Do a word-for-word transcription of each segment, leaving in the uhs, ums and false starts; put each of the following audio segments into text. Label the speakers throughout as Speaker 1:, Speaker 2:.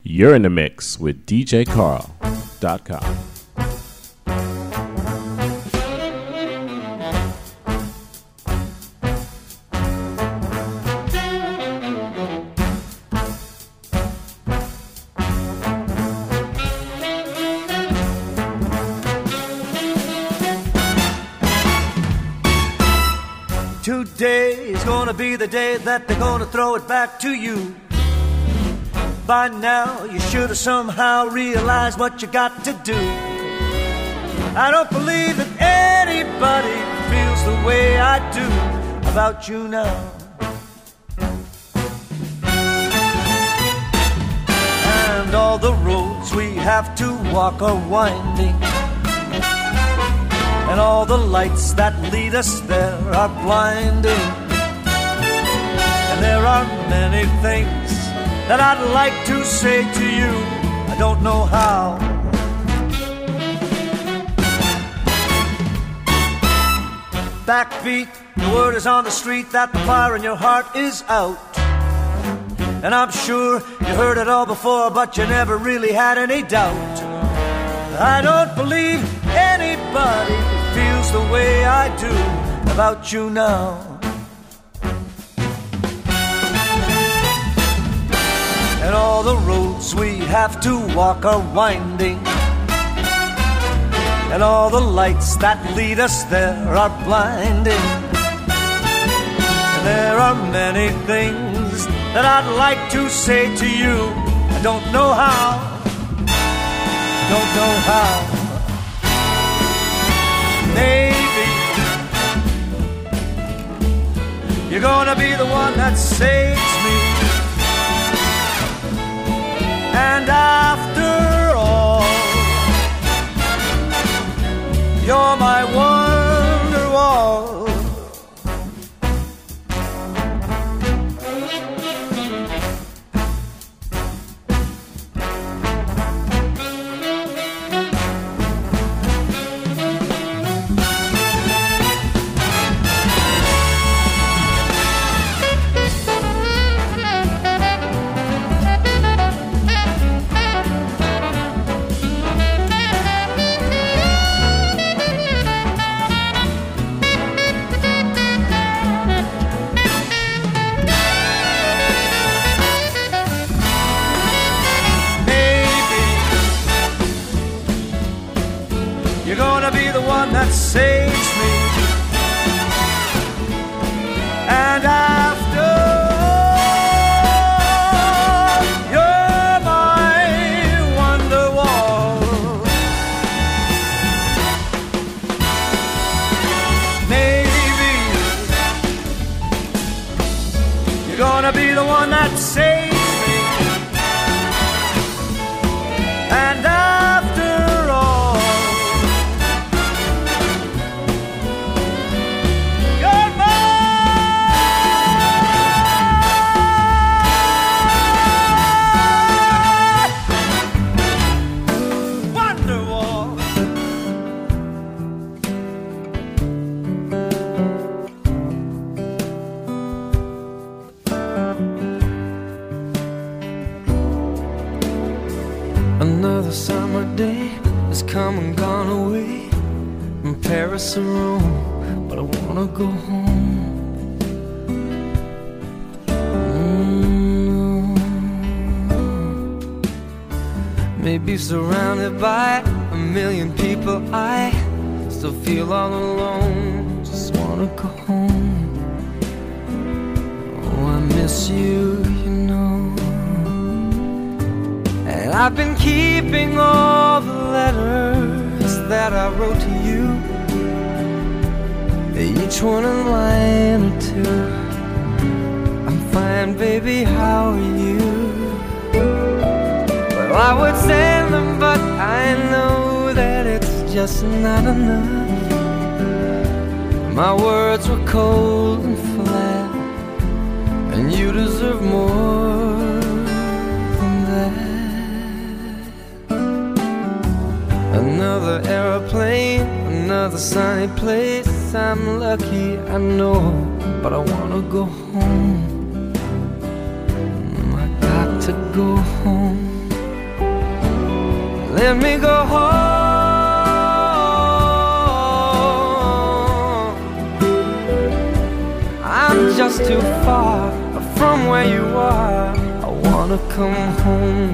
Speaker 1: You're in the mix with D J Carl dot com.
Speaker 2: Today is gonna be the day that they're gonna throw it back to you. By now, you should have somehow realized what you got to do. I don't believe that anybody feels the way I do about you now. And all the roads we have to walk are winding, and all the lights that lead us there are blinding. And there are many things that I'd like to say to you, I don't know how. Backbeat, the word is on the street that the fire in your heart is out. And I'm sure you heard it all before, but you never really had any doubt. I don't believe anybody feels the way I do about you now. And all the roads we have to walk are winding, and all the lights that lead us there are blinding. And there are many things that I'd like to say to you, I don't know how, don't know how. Maybe you're gonna be the one that saves me. And after all, you're my wonder wall. That saves me. And after all, you're my wonder wall. Maybe you're gonna be the one that saves me. And after all,
Speaker 3: another summer day has come and gone away from Paris or Rome, but I wanna go home. Mm-hmm. Maybe surrounded by a million people, I still feel all alone. Just wanna go home. Oh, I miss you, you know. And I've been keeping all the letters that I wrote to you, each one a line or two. I'm fine, baby, how are you? Well, I would send them, but I know that it's just not enough. My words were cold and flat, and you deserve more than that. Another aeroplane, another sunny place. I'm lucky, I know, but I wanna go home. I got to go home. let me go home. I'm just too far from where you are. I wanna come home.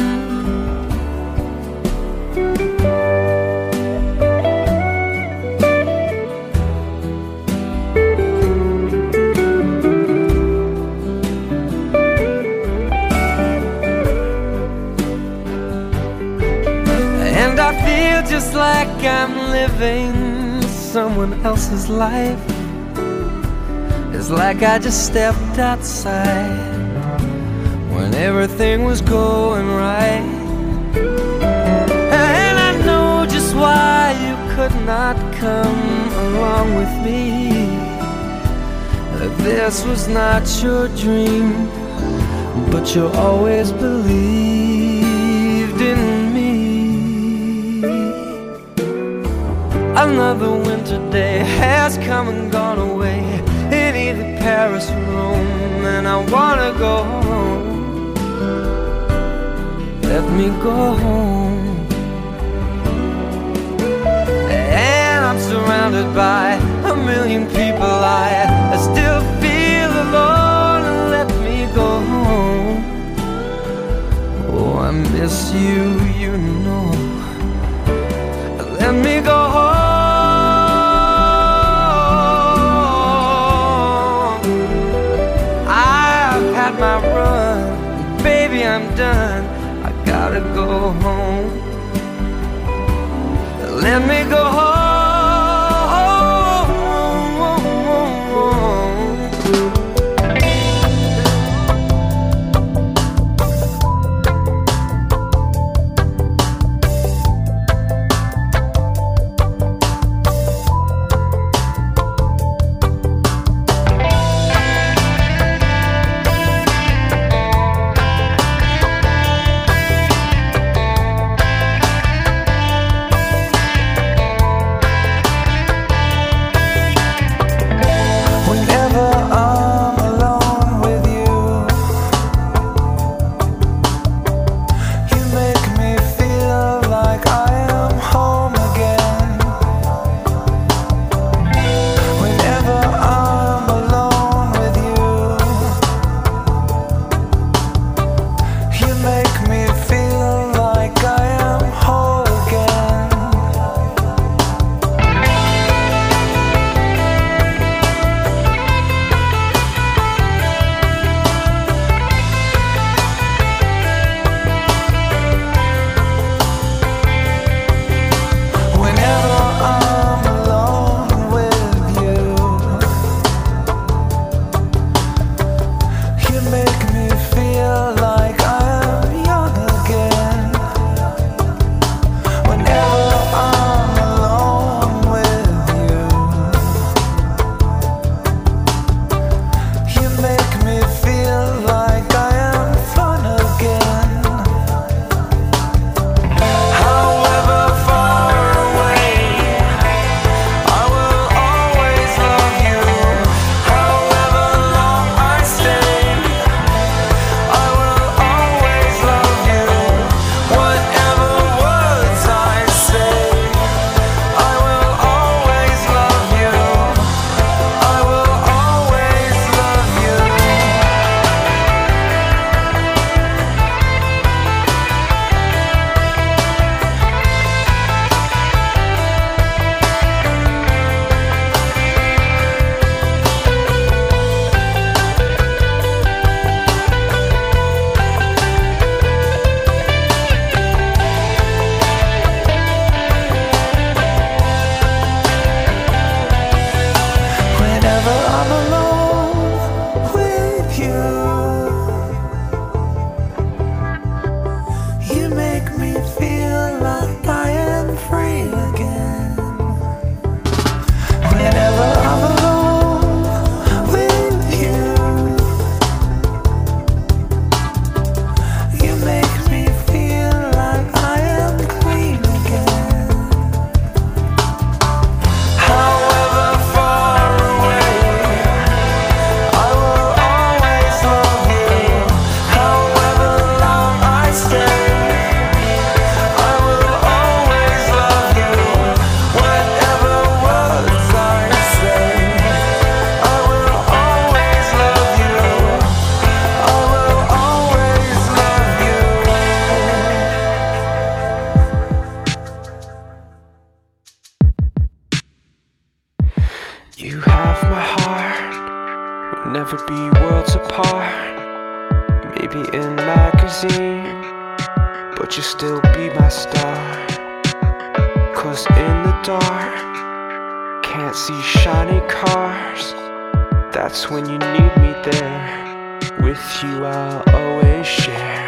Speaker 3: And I feel just like I'm living someone else's life. It's like I just stepped outside when everything was going right. And I know just why you could not come along with me. This was not your dream, but you always believed in me. Another winter day has come and gone away in either Paris or Rome, and I wanna go home. Let me go home. And I'm surrounded by a million people. I, I still feel alone. Let me go home. Oh, I miss you, you know. Let me go home. My run, baby, I'm done. I gotta go home. Let me go home. never be worlds apart. Maybe in magazine, but you'll still be my star. Cause in the dark, can't see shiny cars. That's when you need me there. With you I'll always share.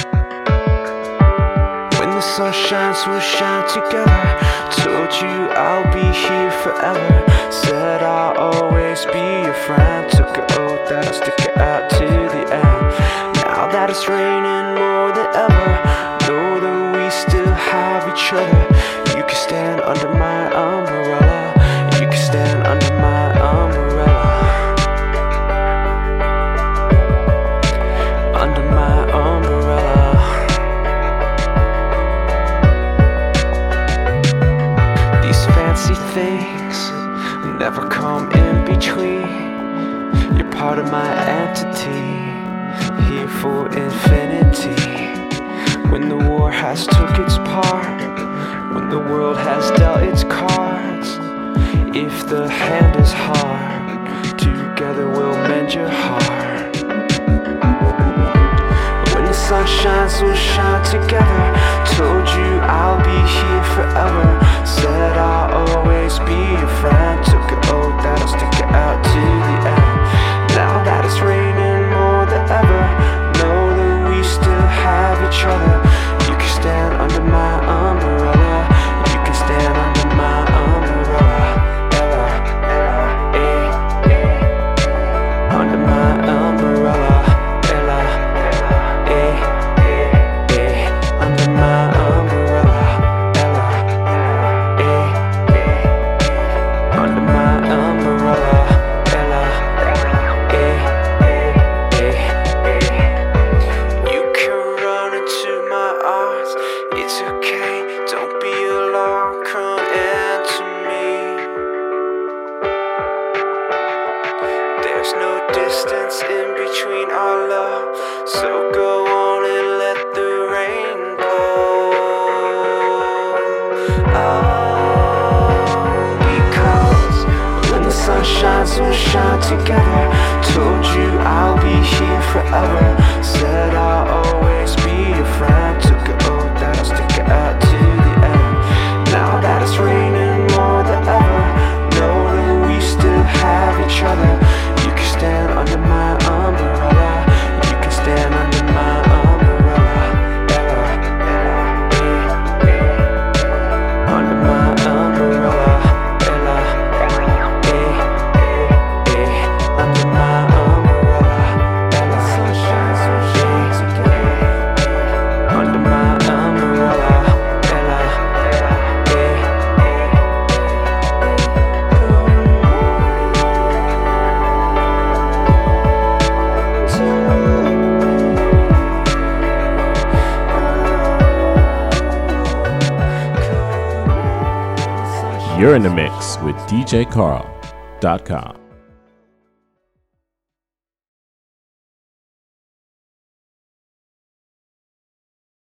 Speaker 3: When the sun shines, we'll shine together. Told you I'll be here forever. Said I'll always be your friend. Took an oath that I'll stick it out to the end. Now that it's raining more than ever, know that we still have each other. You can stand under my umbrella. You can stand under my umbrella. Under my umbrella. These fancy things never come in between. You're part of my entity, here for infinity. When the war has took its part, when the world has dealt its cards, if the hand is hard, together we'll mend your heart. When the sun shines, we'll shine together. Told you I'll be here forever. Said I'll always be your friend. Took an oath that I'll stick it out to the end. Now that it's raining more than ever, know that we still have each other. You can stand under my umbrella. You can stand under my umbrella. Ella, Ella, eh, eh. Under my umbrella. Ella, Ella, eh, eh, eh. Under my umbrella. Ella, eh, eh. Under my umbrella. Ella, eh, eh, eh. You can run into my arms. It's okay, don't be alarmed. Come into me. There's no distance in between our love, so go on and let the rain blow. Oh, because when the sun shines, we'll shine together. Told you I'll be here forever. Said I'll always be your friend. Took an oath that I'll stick it out to the end. Now that it's raining more than ever, know that we still have each other. You can stand under my umbrella. You can stand under my umbrella. Ella, Ella, eh, eh. Under my umbrella. Ella, eh, eh, eh. Under my umbrella. Ella, sunshine, sunshine together. Under my umbrella. Ella, eh, eh.
Speaker 1: You're in the mix with D J Carl dot com.